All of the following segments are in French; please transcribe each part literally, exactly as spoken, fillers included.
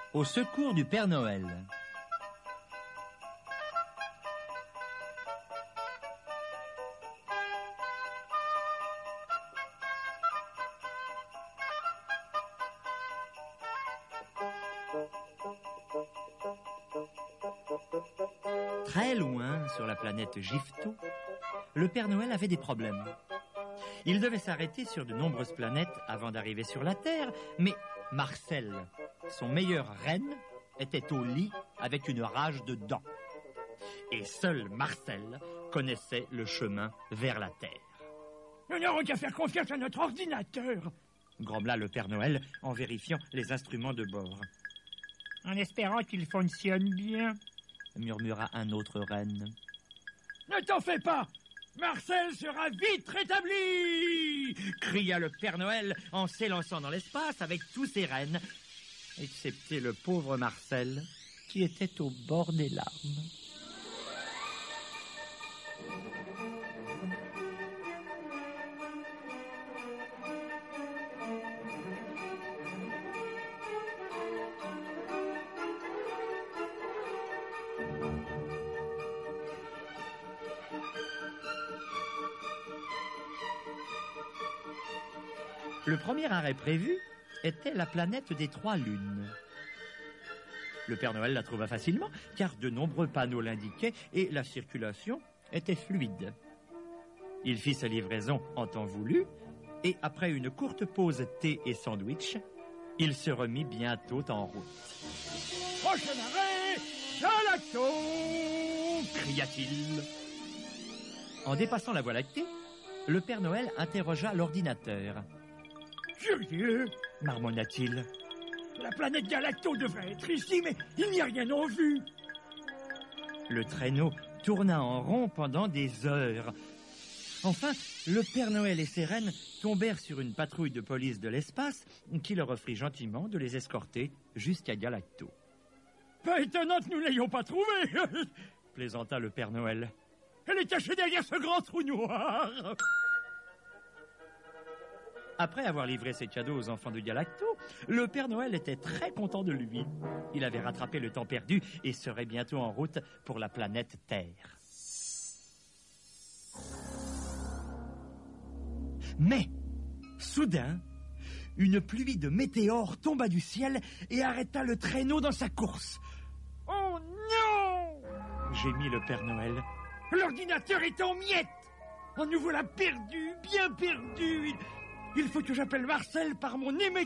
Au secours du Père Noël. Très loin, sur la planète Gifto, le Père Noël avait des problèmes. Il devait s'arrêter sur de nombreuses planètes avant d'arriver sur la Terre, mais Marcel, son meilleur renne, était au lit avec une rage de dents. Et seul Marcel connaissait le chemin vers la Terre. Nous n'aurons qu'à faire confiance à notre ordinateur, grommela le Père Noël en vérifiant les instruments de bord. En espérant qu'il fonctionne bien, murmura un autre renne. Ne t'en fais pas, Marcel sera vite rétabli, cria le Père Noël en s'élançant dans l'espace avec tous ses rennes, excepté le pauvre Marcel qui était au bord des larmes. Le premier arrêt prévu était la planète des trois lunes. Le Père Noël la trouva facilement, car de nombreux panneaux l'indiquaient et la circulation était fluide. Il fit sa livraison en temps voulu, et après une courte pause thé et sandwich, il se remit bientôt en route. « Prochain arrêt, Galacto !» cria-t-il. En dépassant la Voie lactée, le Père Noël interrogea l'ordinateur. Curieux, marmonna-t-il. La planète Galacto devrait être ici, mais il n'y a rien en vue. Le traîneau tourna en rond pendant des heures. Enfin, le Père Noël et ses rennes tombèrent sur une patrouille de police de l'espace qui leur offrit gentiment de les escorter jusqu'à Galacto. Pas étonnant que nous ne l'ayons pas trouvée, plaisanta le Père Noël. Elle est cachée derrière ce grand trou noir. Après avoir livré ses cadeaux aux enfants de Galacto, le Père Noël était très content de lui. Il avait rattrapé le temps perdu et serait bientôt en route pour la planète Terre. Mais, soudain, une pluie de météores tomba du ciel et arrêta le traîneau dans sa course. « Oh non !» gémit le Père Noël. « L'ordinateur est en miettes. On nous voilà perdu, bien perdu. Il faut que j'appelle Marcel par mon émetteur. »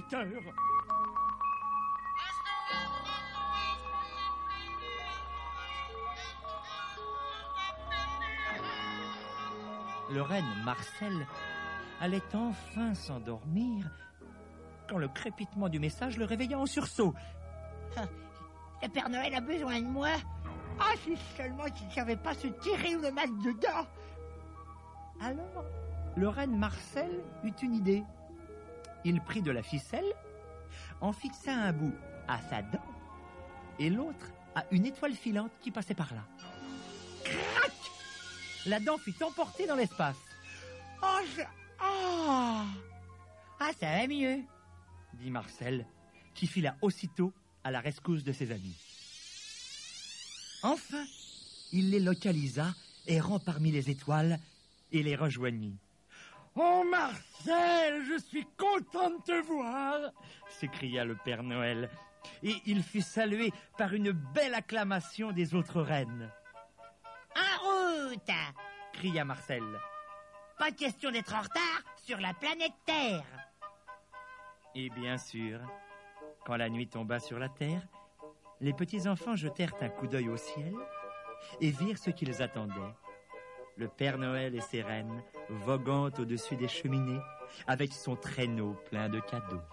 Le renne Marcel allait enfin s'endormir quand le crépitement du message le réveilla en sursaut. Ah, le Père Noël a besoin de moi. Ah, si seulement il ne savait pas se tirer le mal dedans. Alors, le renne Marcel eut une idée. Il prit de la ficelle, en fixa un bout à sa dent et l'autre à une étoile filante qui passait par là. Crac ! La dent fut emportée dans l'espace. Oh, je... oh Ah, ça va mieux, dit Marcel, qui fila aussitôt à la rescousse de ses amis. Enfin, il les localisa, errant parmi les étoiles, et les rejoignit. « Oh Marcel, je suis content de te voir !» s'écria le Père Noël, et il fut salué par une belle acclamation des autres reines. « En route !» cria Marcel. « Pas question d'être en retard sur la planète Terre !» Et bien sûr, quand la nuit tomba sur la Terre, les petits-enfants jetèrent un coup d'œil au ciel et virent ce qu'ils attendaient. Le Père Noël et ses reines voguant au-dessus des cheminées avec son traîneau plein de cadeaux.